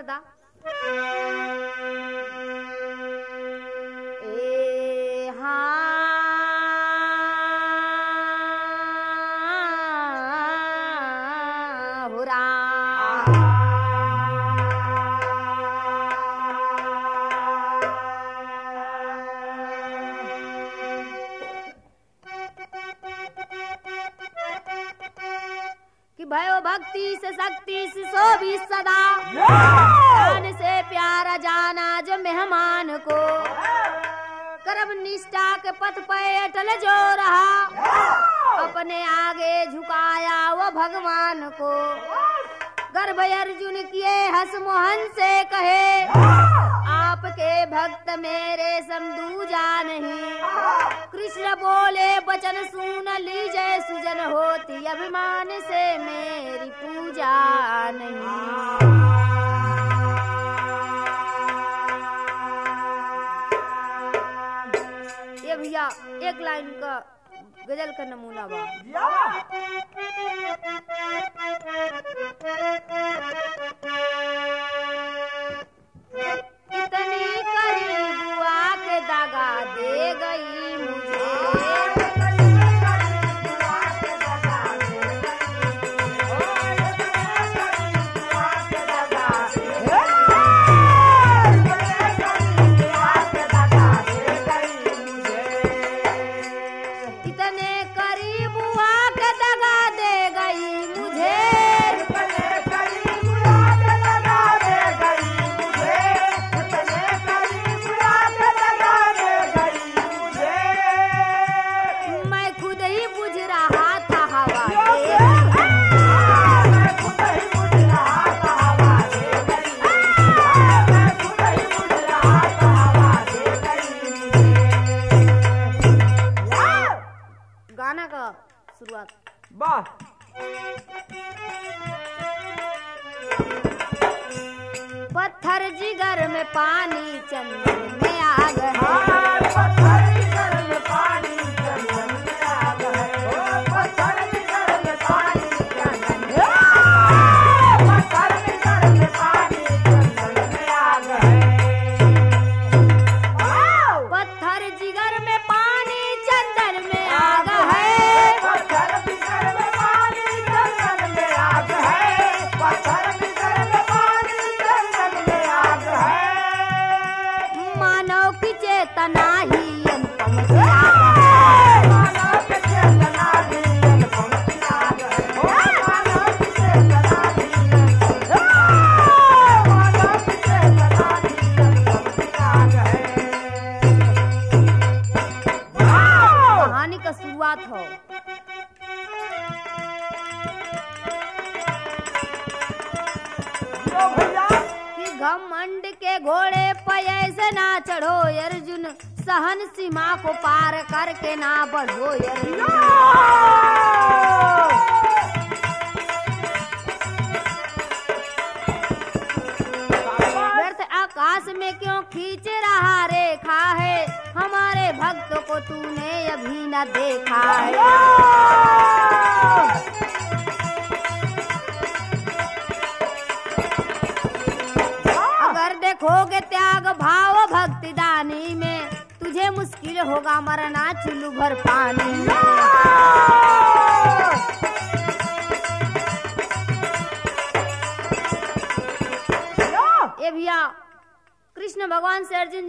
दा। ए हाँ हुरा कि भयो भक्ति से शक्ति से सो भी सदा जान से प्यारा जाना जो मेहमान को कर्म निष्ठा के पथ पे अटल जो रहा अपने आगे झुकाया वो भगवान को। गर्भ अर्जुन किए हंस मोहन से कहे आपके भक्त मेरे समदूजा नहीं। कृष्ण बोले वचन सुन लीजिए सुजन होती अभिमान से मेरी पूजा नहीं। ये भैया एक लाइन का गजल का नमूना बा। इतनी करीब आके दगा दे गई मुझे। गाना का शुरुआत वाह। पत्थर जिगर में पानी चंदन में आग है। पत्थर जिगर में पानी चंदन में आग है। पत्थर जिगर में पानी चंदन में पत्थर जिगर में पानी चंदन में आग है। पत्थर जिगर में पानी चंदन में आग है। पत्थर जिगर में पानी चंदन में आग है। पत्थर जिगर में पानी चंदन में आग है। मानव की चेतना ही अनुपम आग है। मानव की चेतना ही अनुपम आग है। मानव की चेतना ही मानव की चेतना ही अनुपम आग है। कहानी का शुरुआत हो। कि घमंड के घोड़े पे ऐसे ना चढ़ो अर्जुन सहन सीमा को पार करके ना बढ़ो अर्जुन। व्यर्थ आकाश में क्यों खींच रहा रेखा है हमारे भक्त को तूने अभी न देखा है। अगर देखोगे त्याग भाव भक्ति दानी में तुझे मुश्किल होगा मरना चुल्लू भर पानी में। ये भैया कृष्ण भगवान से अर्जुन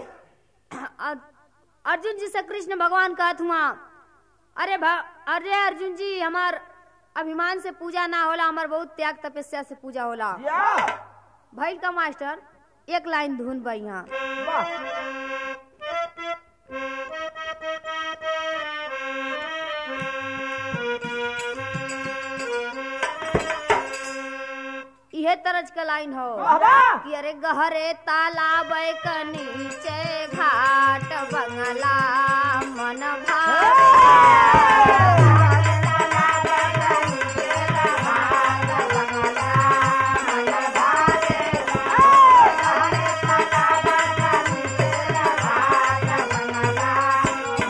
जी से कृष्ण भगवान कहत हुआ अरे अर्जुन जी हमार अभिमान से पूजा ना होला हमार बहुत त्याग तपस्या से पूजा होला। भैल का मास्टर एक लाइन धुन बा यहाँ। यह तरज का लाइन हो कि अरे गहरे तालाब के नीचे घाट बंगला मन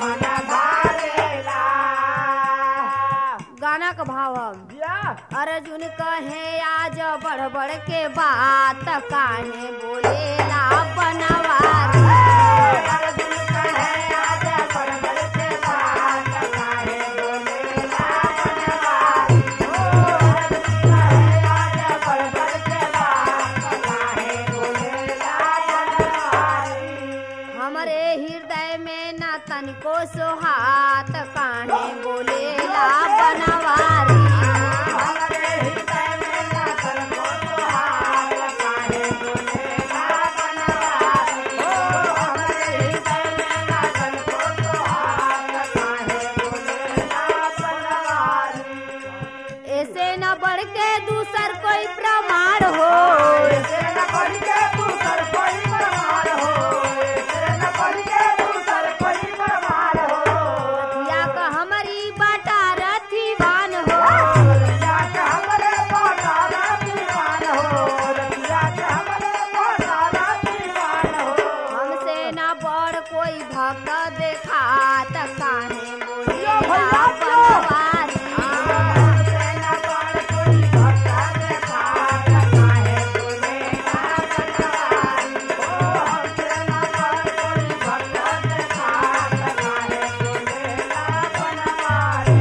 गाना का भाव अर्जुन अर्जुन कहे आज बढ़ बढ़ के बात काहे बोलेला बनवारी। अर्जुन कहे आज बढ़ बढ़ के बात काहे बोलेला बनवारी। अर्जुन कहे आज बढ़ बढ़ के बात काहे बोलेला बनवारी। हमरे हृदय में न तनिको सोहात काहे बोलेला बनवारी। हमरे हृदय में न तनिको सोहात काहे बोलेला बनवारी। हमरे हृदय में न तनिको सोहात काहे बोलेला बनवारी। ऐसे न बढ़ के दूसर कोई प्रमाण हो। ऐसे न बढ़ के दूसर कोई प्रमाण हो। ऐसे न बढ़ के दूसर कोई प्रमाण हो। या का हमारी बाटा रथिवान हो। रतिया के हमरे बाटा रतिवान हो। रतिया के हमरे बाटा रतिवान हो। हमसे न बढ़ कोई भक्त देखात काहे बोलेला भैया क्यों? बनवारी। हमसे न बढ़ कोई भक्त देखात काहे बोलेला बनवारी। हमसे न बढ़ कोई भक्त देखात काहे बोलेला बनवारी।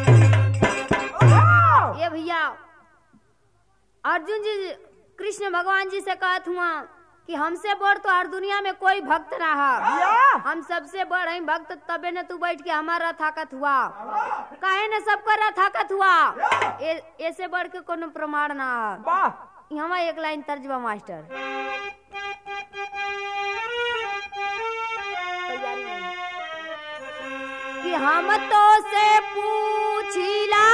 ये भैया अर्जुन जी कृष्ण भगवान जी से कहत हुआ कि हमसे बड़ तो हर दुनिया में कोई भक्त ना है। हम सबसे बड़ हैं भक्त, तबे न तू बैठ के हमारा थाकत हुआ। काहे न सबका रथाकत हुआ। ऐसे बढ़ के कोनो प्रमाण ना है। यहाँ एक लाइन तर्जबा मास्टर। कि हम तो से पूछिला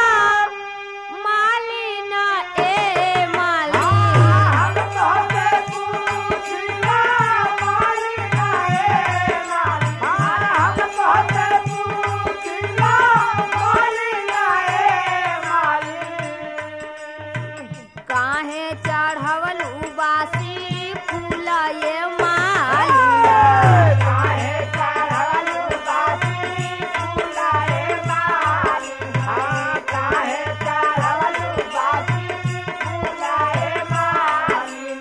मालिन ए मालिन। हम तोहसे पूछिला मालिन ए मालिन। हम तोहसे पूछिला मालिन ए मालिन। काहे चढ़वल उबासी फूल ये मालिन। काहे चढ़ल बासी फुलाए मालिन। काहे चढ़ल बासी फुलाए मालिन।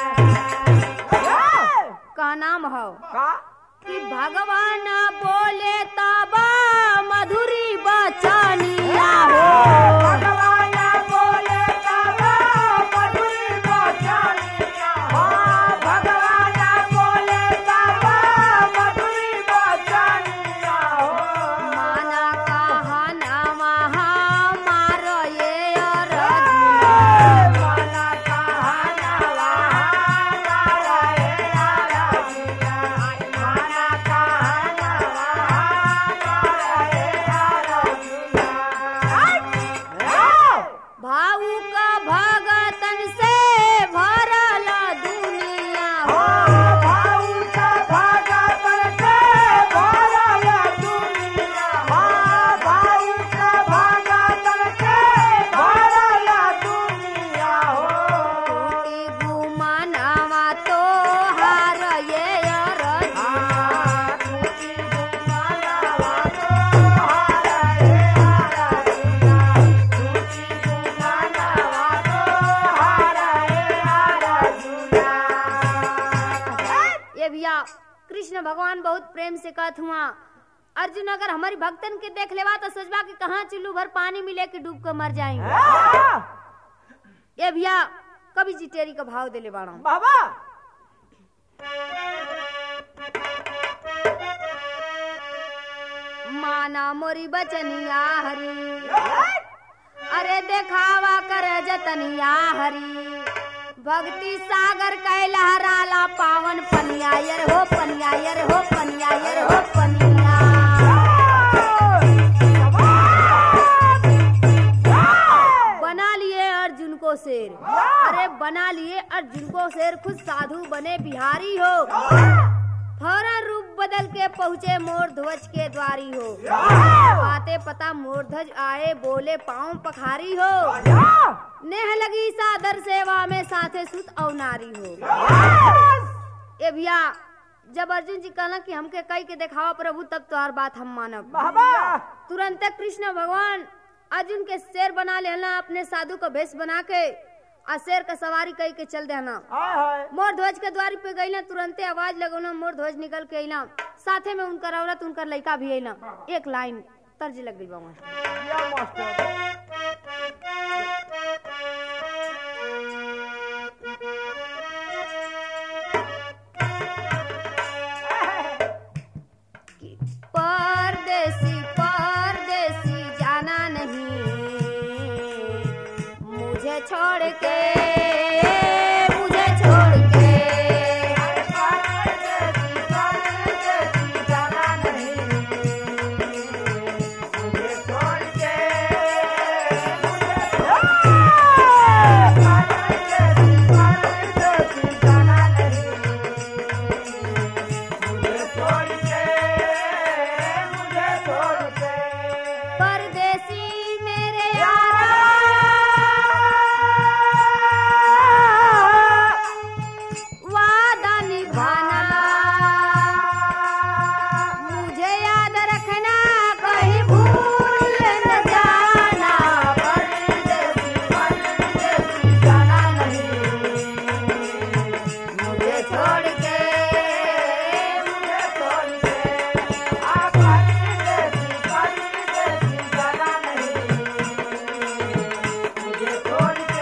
का नाम हो का कि भगवान बोले तब मधुरी बचनिया हो। भगवान बोले तब मधुरी बचनिया हो। भगवान बोले तब मधुरी बचनिया हो। माना कहनवा हमार ये अर्जुन। माना कहनवा हमारा ये अर्जुन। माना कहनवा हमारा ये अर्जुन। भावुक भगतन से भरल दुनिया हो हो। भावुक भगतन से भरल दुनिया हो। भावुक भगतन से भरल दुनिया हो। टूटी गुमानवा तोहार ये अर्जुन। टूटी गुमानवा तोहार ये अर्जुन। टूटी गुमानवा तोहार ये अर्जुन। ये भैया कृष्ण भगवान बहुत प्रेम से कहत हुआ अर्जुन अगर हमारी भक्तन के देख लेवा तो सोचबा कि कहाँ चुल्लू भर पानी मिले कि डूब कर मर जाएंगे। ये भैया कभी जिटेरी का भाव देले बाड़ा। बाबा माना मोरी बचनिया हरी। अरे देखावा कर जतनिया हरी। भक्ति सागर कै लहराला पावन पनिया यर हो पनिया यर हो पनिया यर हो पनिया। बना लिए अर्जुन को शेर। अरे बना लिए अर्जुन को शेर, खुद साधु बने बिहारी हो। फौरन रूप बदल के पहुँचे मोर ध्वज के द्वारी हो। आते पता मोर ध्वज आए बोले पाँव पखारी हो। नेह लगी सादर सेवा में साथे सुत और नारी हो। ए भैया जब अर्जुन जी कहला कि हमके कई के दिखावा प्रभु तब तो हर बात हम मानब। बाबा तुरंत कृष्ण भगवान अर्जुन के शेर बना लेना, अपने साधु को भेष बना के आ शेर का सवारी कई के चल देना। मोर ध्वज के द्वार पे गईला, तुरंते आवाज लगौना, मोर ध्वज निकल के अइला, साथे में उनकर औरत उनकर लड़का भी अइला। एक लाइन तर्ज लग गई बा परदेसी परदेसी जाना नहीं, मुझे छोड़ के मुझे छोड़ के जाना नहीं, मुझे छोड़ के जाना नहीं, मुझे छोड़ के परदेसी मेरे यारा वादा निभाना, मुझे याद रखना कहीं भूल न जाना। परदेसी जाना नहीं, मुझे छोड़ के मुझे छोड़ के परदेसी जाना नहीं, मुझे छोड़ के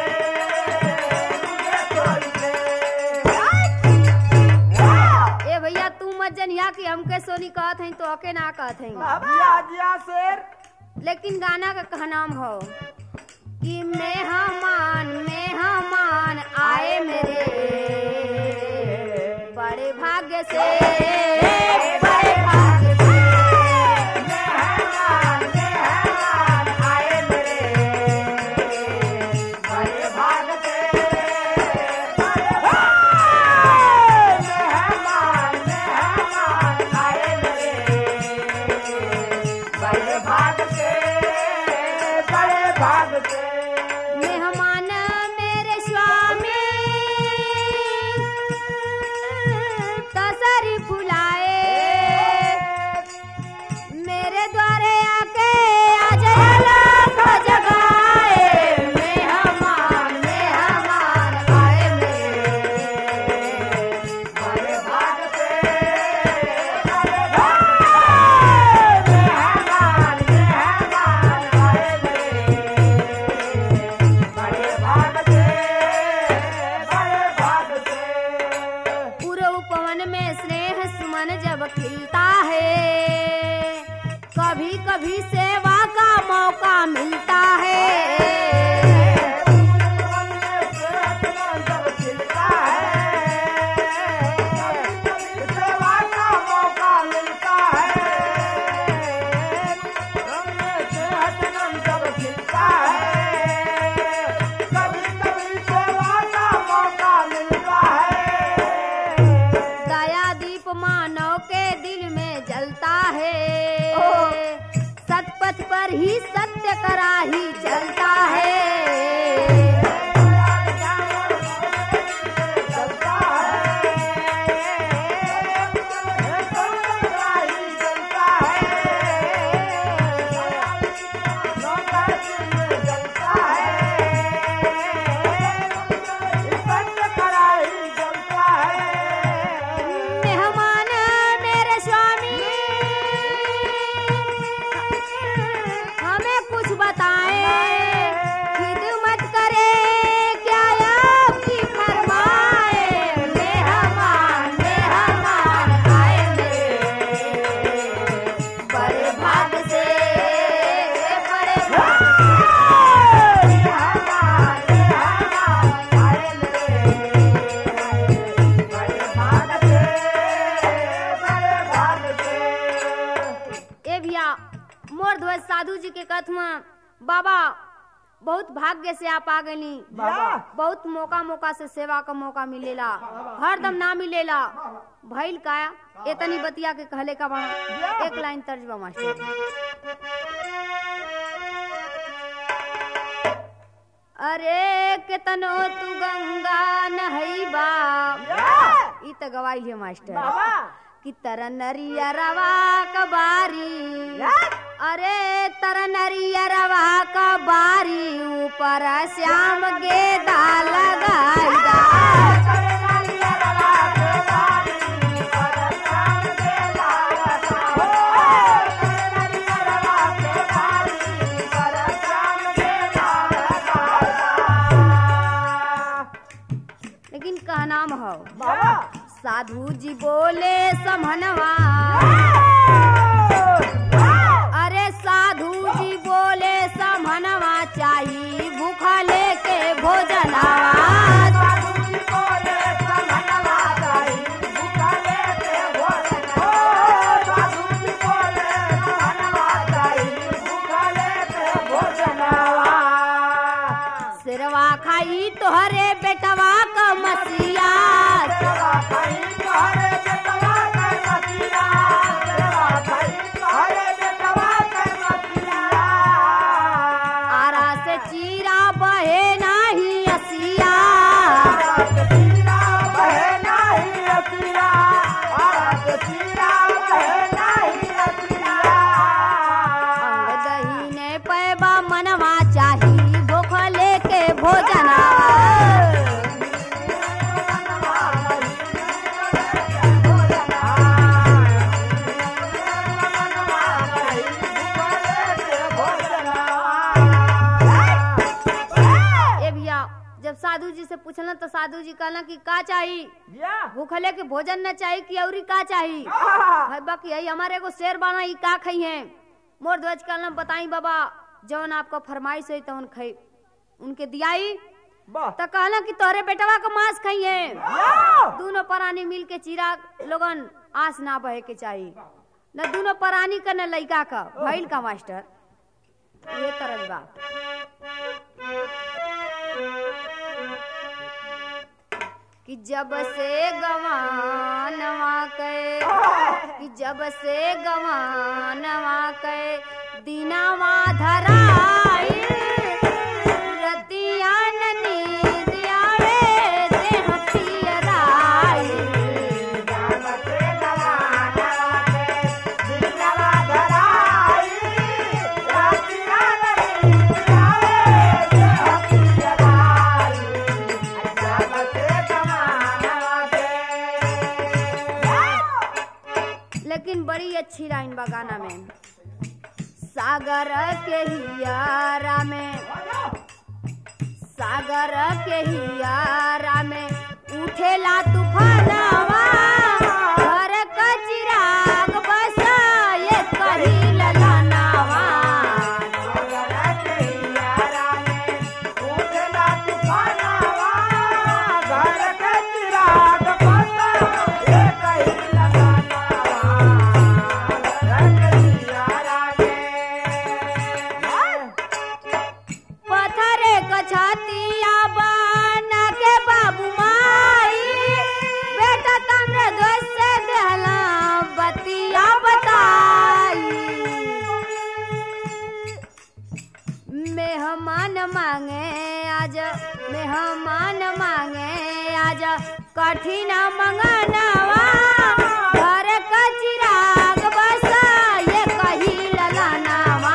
ए भैया तू मत जनिया कि हमके सोनी कहत हई तो अके ना कहत हई, जिया शेर लेकिन गाना का कहनाम हो कि मेहमान आए मेरे बड़े भाग्य से, बड़े भाग्य से। मेहमान आए मेरे बड़े भाग से, मेहमान आए मेरे बड़े भाग से, बड़े भाग से। मेहमान मेरे स्वामी कसरी फुलाए, मेरे द्वारे आके आज अलग जगाए। मेहमान आए मेरे बड़े भाग से, बड़े भाग से। मेहमान आए मेरे बड़े भाग से, बड़े भाग से। पूर्व पवन में स्नेह सुमन जब खिलता है, कभी कभी सेवा का मौका मिलता है। जब खिलता है, सेवा का मौका मिलता है। जब खिलता है, कभी कभी सेवा का मौका मिलता है। दया दीप मानव के दिल में जलता है, सतपथ पर ही सत्य करा ही चलता है। चलता मेहमान मेरे स्वामी हमें कुछ बताए, खिदमत करे क्या आपकी फरमाए। मेहमान आए मेरे बड़े भाग से, बड़े ए भैया मोर ध्वज साधु जी के कथमा बाबा बहुत भाग्य से आप आ गईली। बहुत मौका से सेवा का मौका मिलेला, हरदम ना मिलेला। भइल काया एतनी बतिया के कहले का बना। एक लाइन तर्जबा मास्टर। अरे केतनो तू गंगा नहईबा, ई त गवाई है मास्टर कि तरन नरिया रवा कबारी अरे तरनरियरवा का बारी ऊपर श्याम गेदा लगाईदा लेकिन का नाम हो साधु जी बोले समनवा अरे साधु जी बोले समनवा चाही भूखा लेके भोजनवा सिरवा खाई तोहरे बेटवा का मसिया आरा से चीरा बहे नाही असिया अंग दहीने पैबा मनवा चाही भूख लेके भोजना जब साधु जी से पूछलन तो साधु जी कहला कि का चाही भूखले के भोजन न चाहिए कि औरी का चाही है बाकी यही हमारे एगो शेर बाना ई का खई है मोर ध्वज कहला बताई बाबा जौन आपको फरमाइश हुई तौन खई उनके दियाई तो कहला कि तोरे बेटवा का मांस खई है दोनों प्राणी मिल के चीरा लोगन आस ना बहे के चाहिए न दोनों प्राणी का न लइका का भइल का मास्टर ये तरह बा कि जब से गवानवा के कि जब से गवानवा के दिनवा धराई रतिया नींद आवे देह पियराई जब से गवानवा के दिनवा धराई रतिया नींद आवे देह पियराई जब से लेकिन बड़ी अच्छी लाइन बा गाना में सागर के हियारा में सागर के हियारा में उठेला तूफानवा घर का चिराग बस ये कही ललनावा सागर के हियारा में उठेला तूफानवा घर का चिराग बस ये कही पत्थरे कछतिया बना के बाबू माई बेटा तमने दोस्त से देहला बतिया बताई मेहमान मांगे आज कठिन मंगनवा घर का चिराग बस ये कही ललनावा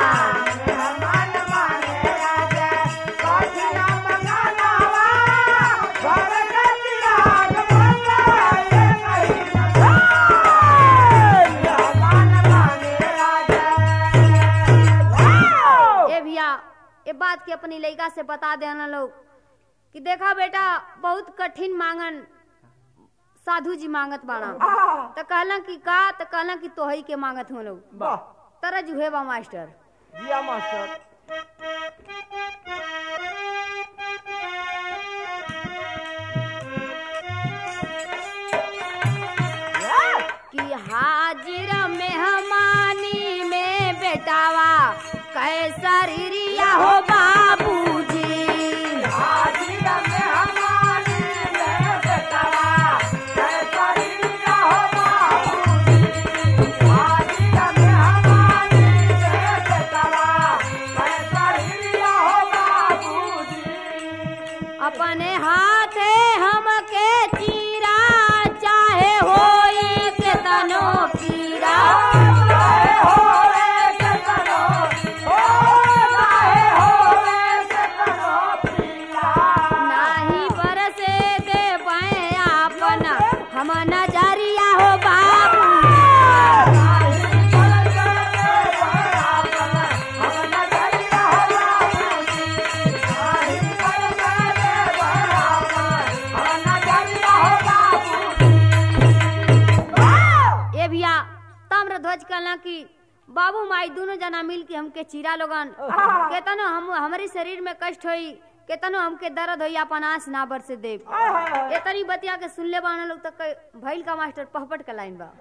ये बात के अपनी लड़का से बता देना लोग कि देखा बेटा बहुत कठिन मांगन साधु जी मांगत बाड़ा तो कहला कि का तो कहला कि तोहई के मांगत हो लोग तरह जुहे बा मास्टर दिया मास्टर कि हाजिर मेहमानी में बेटावा कैसरिया हो बाबूजी हाजिर मेहमानी में बेटावा कैसरिया हो बाबूजी हाजिर मेहमानी में बेटावा कैसरिया हो बाबूजी अपने हाथे हमके चीरा चाहे होई के तनो पीरा चाहे होए के कहला कि बाबू माई दोनों जना मिल के हमके चीरा लोगन केतनो हम हमारी शरीर में कष्ट होई केतनो हमके दर्द होई अपन आँच ना बरसे देव। इतनी बतिया के सुनले बाना लोग तक भइल का मास्टर पहपट का लाइन बा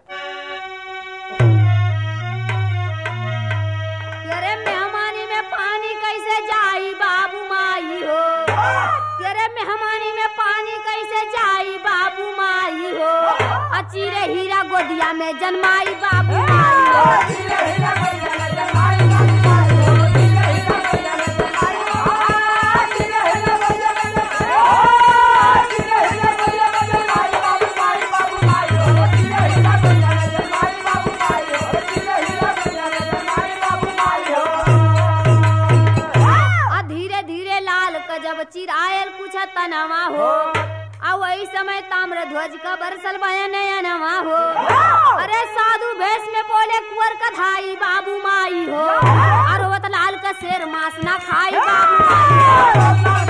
अरे मेहमानी में पानी कैसे जाई बाबू माई हो, अरे मेहमानी में पानी कैसे जाई बाबू माई हो, अचीरे हीरा गोदिया में जन्माई बाबू माई हो। चिरायल कुछ तनवा हो आ वही समय ताम्र ध्वज का बरसल नयनवा हो, अरे साधु भेष में बोले कुंवर का धाई बाबू माई हो, और वत लाल का शेर मांस ना खाई बाबू माई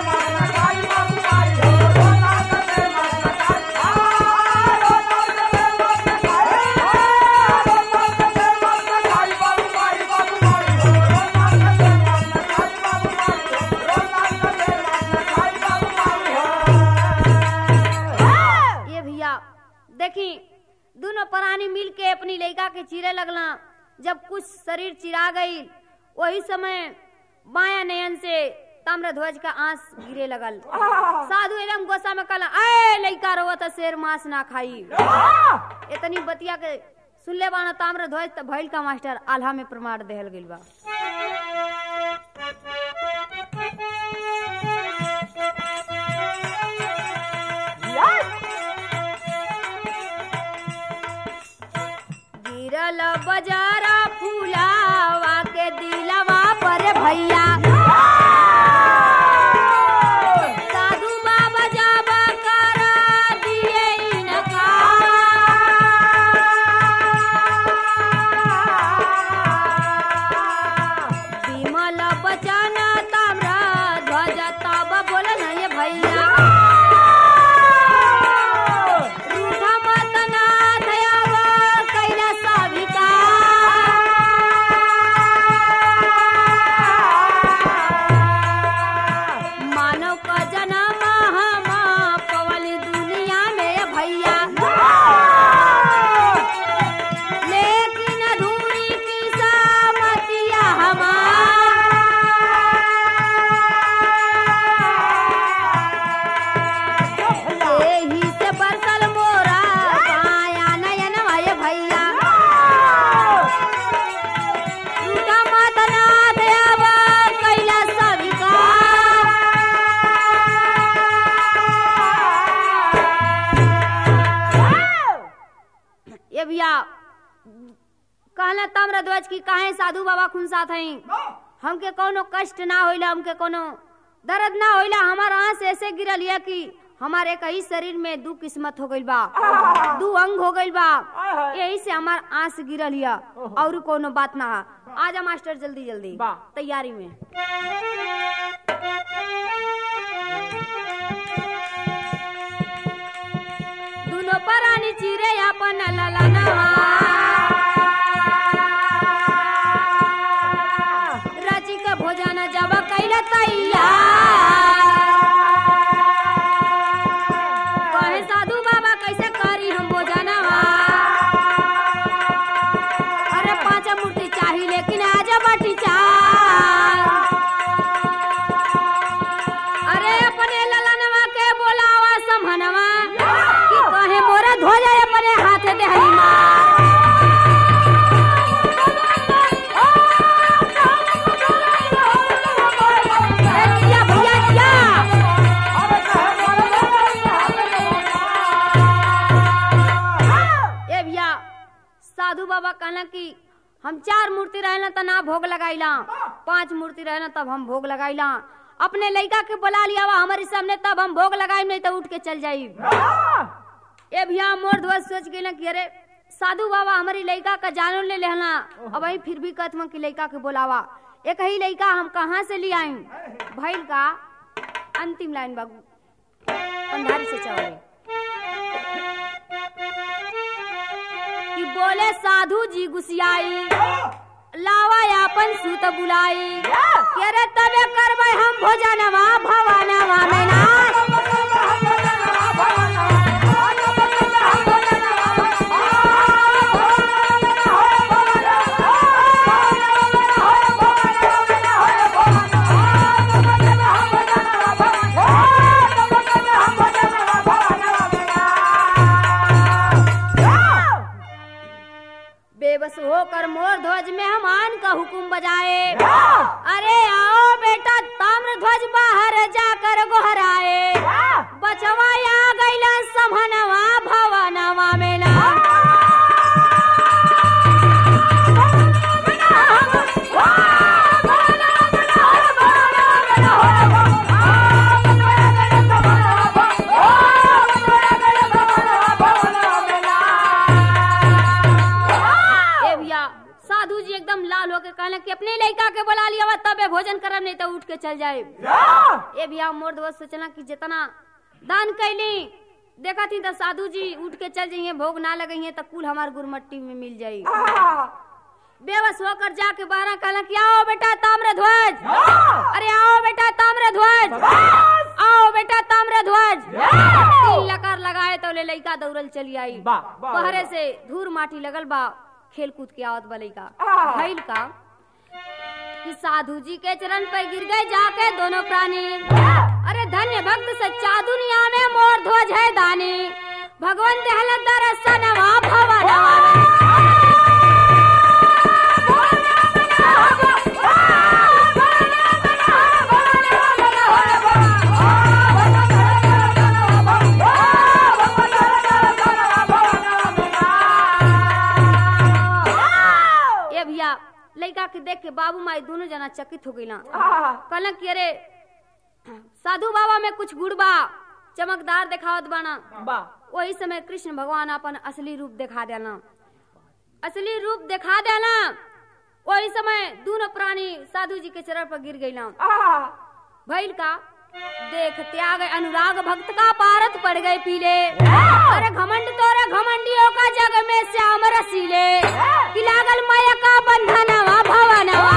देखी दोनों प्राणी मिल के अपनी लड़का के चीरे लगला। जब कुछ शरीर चिरा गई वही समय बाया नयन से ताम्रध्वज का आंस गिरे लगल। साधु एकदम गुस्सा में कहला ए लड़का रोवत शेर मांस ना खाई। इतनी बतिया के सुनले बाना ताम्रध्वज त भइल का मास्टर आल्हा में प्रमाण देहल गइल बा। गिरल बजारा फूलावा के दिलवा पर भैया साधु बाबा जाबा करा दिए इनका, विमल बचन ताम्र ध्वज तब बोलन ये भैया कहला ताम्रध्वज की काहे साधु बाबा खुन साथ हई, हमके कोनो कष्ट ना होइला, हमके कोनो दर्द ना होइला, हमार आंस ऐसे गिरल है कि हमारे कई शरीर में दू किस्मत हो गइल बा, दू अंग हो गइल बा, यही से हमार आंस गिरल है और कोनो बात ना। आजा मास्टर जल्दी जल्दी तैयारी में। दोनों प्राणी चिरे अपन ललनवा रची के भोजन जब कैला तैयार, कहे साधु बाबा कैसे करी हम भोजनवा, अरे 5 मूर्ति चाहिए लेकिन आज बाटी चार, अरे अपने ललनवा के बोलावा समहनवा कि कहे मोरा ध्वज अपने हाथ देहली मार। साधु बाबा कहना कि हम 4 मूर्ति रहना त ना भोग लगाईला, 5 मूर्ति रहना तब हम भोग लगाईला, अपने लड़का के बुला लिया वा हमारे सामने तब हम भोग लगाई, नहीं तो उठ के चल जाई। ए भैया मोर ध्वज सोच गई कि अरे साधु बाबा हमारी लड़का का जानो ले लेना, अब वही फिर भी कहत कि लड़का के बुलावा, एक ही लड़का हम कहाँ से ले आई। भैल का अंतिम लाइन बाबू पंधारी से चले कि बोले साधु जी गुसियाई लावा यापन सूत बुलाई के रे तबे करबै हम भोजनवा भवनवा में ना बेबस होकर मोर ध्वज मेहमान का हुक्म बजाए अरे आओ बेटा ताम्र ध्वज बाहर जाकर गोहराए बचवा आ गईला समहनवा भवनवा में ना साधु जी एकदम लाल होके कहले कि अपने लड़का के बुला लिया तबे भोजन करब नहीं तो उठ के चल जाए ए भैया मोर दोस्त सोचला कि जितना दान कैली देखा थी तो साधु जी उठ के चल जाइए भोग ना लगे तो कुल हमार गुरमट्टी में मिल जाये बेबस होकर जाके बाहर कहला कि आओ बेटा ताम्र ध्वज अरे आओ बेटा ताम्र ध्वज आओ बेटा ताम्र ध्वज लकार लगाए तो ले लड़का दौड़ल चली आई बहरे से धूर माटी लगल बा खेल कूद के आवत बलई का भइल का कि साधु जी के चरण पर गिर गए जाके दोनों प्राणी अरे धन्य भक्त सच्चा दुनिया में मोर ध्वज है दानी भगवान देहल दर्शनवा भवनवा लड़का के देख के बाबू माई दोनों जना चकित हो गईला कहला कि अरे साधु बाबा में कुछ गुड़ बा चमकदार दिखावत बाना वही समय कृष्ण भगवान अपन असली रूप दिखा देना वही समय दोनों प्राणी साधु जी के चरण पर गिर गईला भइल का देख त्याग अनुराग भक्त का पारत पड़ गए पीले अरे घमंड तोरे घमंडियों का जग में श्याम रसीले कि लागल माया का बंधनवा भवनवा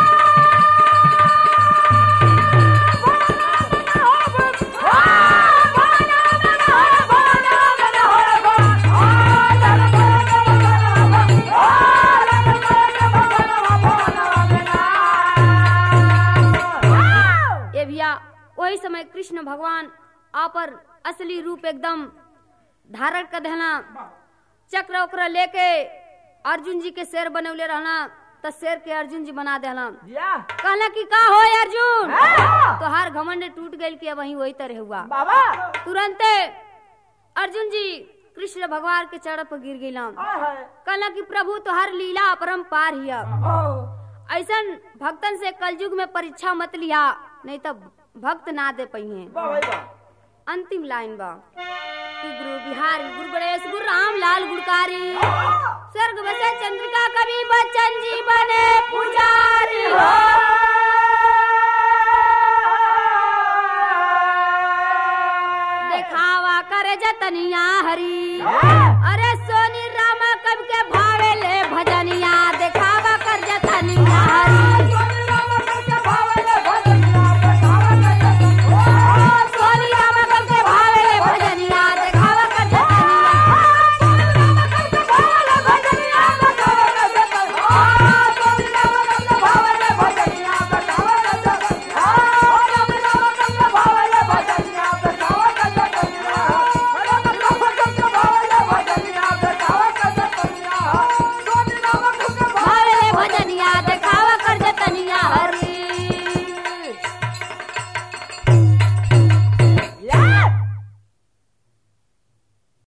ये भैया वही समय कृष्ण भगवान आपर असली रूप एकदम धारण कर देना चक्र उक्र लेके अर्जुन जी के शेर बनौले रहना तो शेर के अर्जुन जी बना देना कहना कि का हो अर्जुन तो हर घमंड टूट गई कि वही वही तरह हुआ तुरंत अर्जुन जी कृष्ण भगवान के चरण पर गिर गईला कहना कि प्रभु तो हर लीला अपरंपार हिया ऐसा भक्तन से कलयुग में परीक्षा मत लिया नहीं तो भक्त ना दे पहिए अंतिम लाइन बा कि गुरु बिहारी गुरु गणेश गुरु राम लाल गुड़कारी स्वर्ग बसे चंद्रिका कवि बच्चन जी बने पुजारी हो दिखावा करे जतनिया हरी अरे सोनी राम कवि के भावे ले भजनिया दिखावा कर जतनिया हरी